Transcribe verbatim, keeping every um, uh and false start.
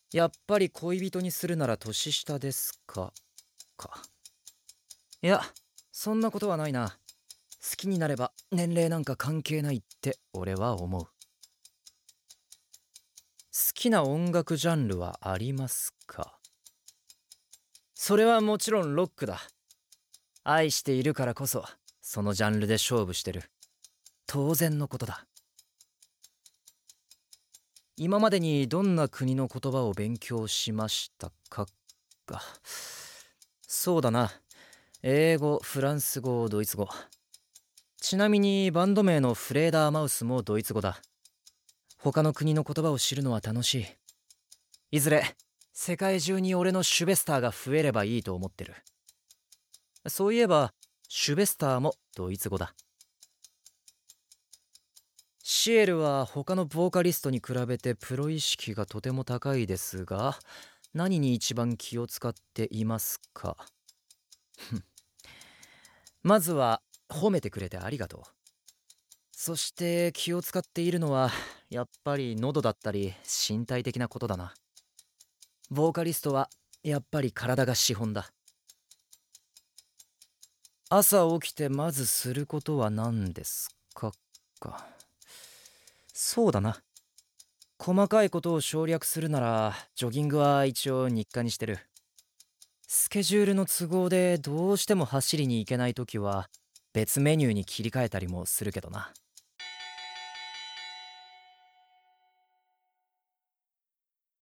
やっぱり恋人にするなら年下ですかか。いや、そんなことはないな。好きになれば年齢なんか関係ないって俺は思う。好きな音楽ジャンルはありますか？それはもちろんロックだ。愛しているからこそそのジャンルで勝負してる。当然のことだ。今までにどんな国の言葉を勉強しましたかか。そうだな。英語、フランス語、ドイツ語。ちなみにバンド名のフレーダーマウスもドイツ語だ。他の国の言葉を知るのは楽しい。いずれ世界中に俺のシュベスターが増えればいいと思ってる。そういえばシュベスターもドイツ語だ。シエルは他のボーカリストに比べてプロ意識がとても高いですが、何に一番気を使っていますか？まずは褒めてくれてありがとう。そして気を使っているのはやっぱり喉だったり身体的なことだな。ボーカリストはやっぱり体が資本だ。朝起きてまずすることは何ですかか。そうだな。細かいことを省略するならジョギングは一応日課にしてる。スケジュールの都合でどうしても走りに行けないときは別メニューに切り替えたりもするけどな。